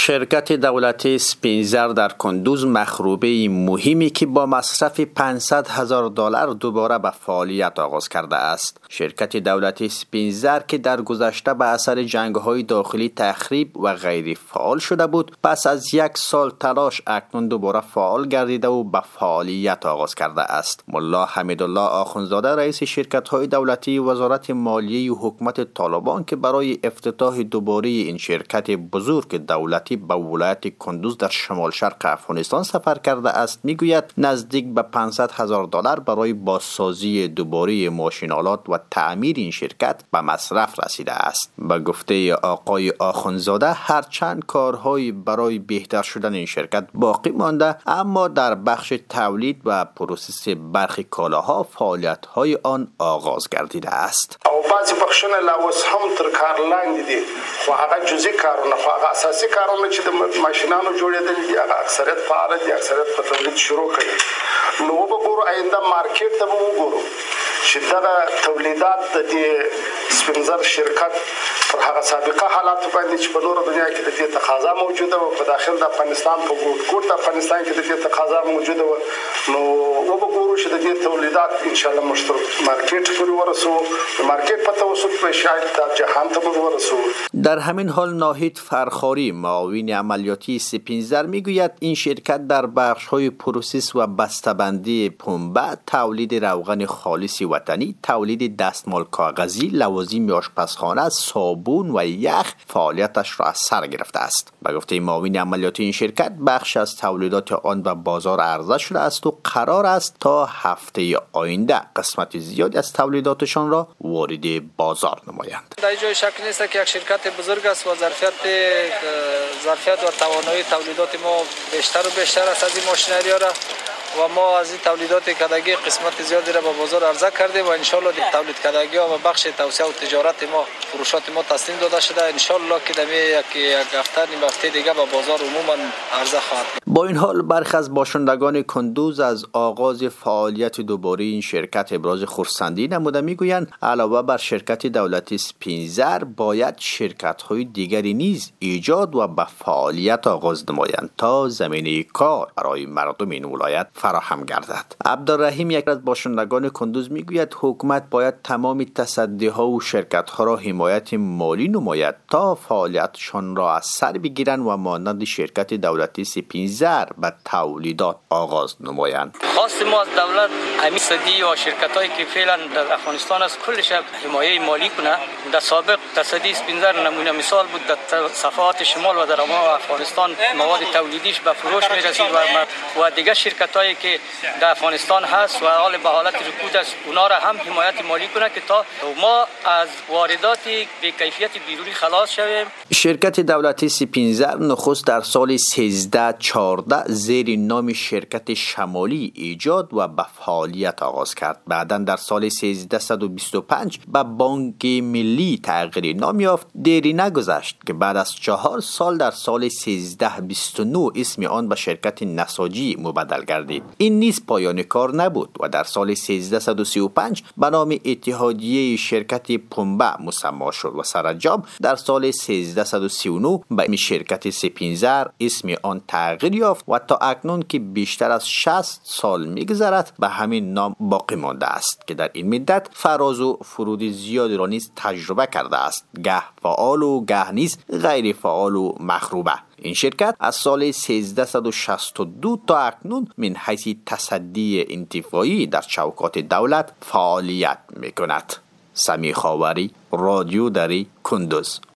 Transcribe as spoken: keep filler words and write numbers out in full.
شرکت دولتی سپینزر در کندوز مخروبه مهمی که با مصرف پانصد هزار دلار دوباره به فعالیت آغاز کرده است. شرکت دولتی سپینزر که در گذشته به اثر جنگ‌های داخلی تخریب و غیر فعال شده بود، پس از یک سال تلاش اکنون دوباره فعال گردیده و به فعالیت آغاز کرده است. ملا حمیدالله آخوندزاده رئیس شرکت‌های دولتی وزارت مالیه و حکومت طالبان که برای افتتاح دوباره این شرکت بزرگ دولتی به ولایت کندوز در شمال شرق افغانستان سفر کرده است، میگوید نزدیک به پانصد هزار دلار برای بازسازی دوباره ماشین‌آلات و تعمیر این شرکت به مصرف رسیده است. به گفته آقای آخوندزاده هرچند کارهای برای بهتر شدن این شرکت باقی مانده، اما در بخش تولید و پروسس برخی کالاها فعالیت‌های آن آغاز گردیده است. او بعضی بخشونه لاوس هم تر کار لاندې دي، خو هغه جزئی کارونه، خو هغه اساسي کارونه چې د ماشینانو جوړېدل دي هغه اکثریت فعال دي، اکثریت په تولید شروع کړي. نو وګورو آینده مارکیټ ته وګورو چې دغه تولیدات د دې سپینزر شرکت پر هغه سابقه حالات باندې چې په نورو دنیا کې د دې تقاضا موجوده و، په داخل د افغانستان په ګوټ ګوټ د افغانستان کې د دې تقاضا موجوده و. نو وګورو چې د دې تولیدات ان شاء الله مشترک مارکیټ پورې ورسو، مارکیټ په توسط په شاید د جهان ته ورسو. در همین حال ناهید فرخاری معاون عملیاتی سپینزر میگوید این شرکت در بخش‌های پروسس و بسته‌بندی پنبه، تولید روغن خالص وطنی، تولید دستمال کاغذی، لوازم آشپزخانه، صابون و یخ فعالیتش را از سر گرفته است. به گفته معاون عملیاتی این شرکت بخش از تولیدات آن به بازار عرضه شده است و قرار است تا هفته آینده قسمت زیادی از تولیداتشان را وارد بازار نمایند. در جای شک نیست که یک شرکت بزرگ است و ظرفیت ظرفیت و توانایی تولیدات ما بیشتر و بیشتر است از این ماشینری را و ما از این تولیدات کدگی قسمت زیادی را به بازار عرضه کردیم و ان شاء الله تولید کدگی ها و بخش توسعه و تجارت ما فروشات ما تسلیم داده شده. ان شاء الله که دمی یک هفته نیم هفته دیگه به بازار عموما عرضه خواهد. با این حال برخی از باشندگان کندوز از آغاز فعالیت دوباره این شرکت ابراز خرسندی نموده، میگویند علاوه بر شرکت دولتی سپینزر باید شرکت‌های دیگری نیز ایجاد و به فعالیت آغاز نمایند تا زمینه کار برای مردم این ولایت فراهم گردد. عبدالرحیم یک از باشندگان کندوز میگوید حکومت باید تمام تصدی‌ها و شرکت‌ها را حمایت مالی نماید تا فعالیتشان را از سر بگیرند و مانند شرکت دولتی سپینزر به تولیدات آغاز نمایند. خواست ما از دولت همین صدی و شرکت‌هایی که فعلا در افغانستان است کلش حمایت مالی کنه. در سابق تصدی سپینزر نمونه مثال بود در صفحات شمال و در افغانستان مواد تولیدیش به فروش می‌رسید و و دیگر شرکت‌هایی که در افغانستان هست و حال به حالت رکود است اونا را هم حمایت مالی کنه که تا ما از واردات به کیفیت بیرونی خلاص شویم. شرکت دولتی سپینزر نخست در سال سیزده چهارده زیر نام شرکت شمالی ایجاد و به فعالیت آغاز کرد. بعداً در سال سیزده بیست و پنج به بانک ملی تغییر نام یافت. دیری نگذشت که بعد از چهار سال در سال سیزده بیست و نه اسم آن به شرکت نساجی مبدل گردید. این نیز پایان کار نبود و در سال سیزده سی و پنج به نام اتحادیه شرکت پنبه مسما شد و سرانجام در سال سیزده سی و نه به شرکت سپینزر اسم آن تغییر یافت و تا اکنون که بیشتر از شصت سال میگذرد به همین نام باقی مانده است که در این مدت فراز و فرود زیادی را نیز تجربه کرده است، گه فعال و گه نیز غیر فعال و مخروبه. این شرکت از سال سیزده شصت و دو تا اکنون من حیث تصدی انتفاعی در چوکات دولت فعالیت میکند. سمیع خاوری، رادیو دری، کندوز.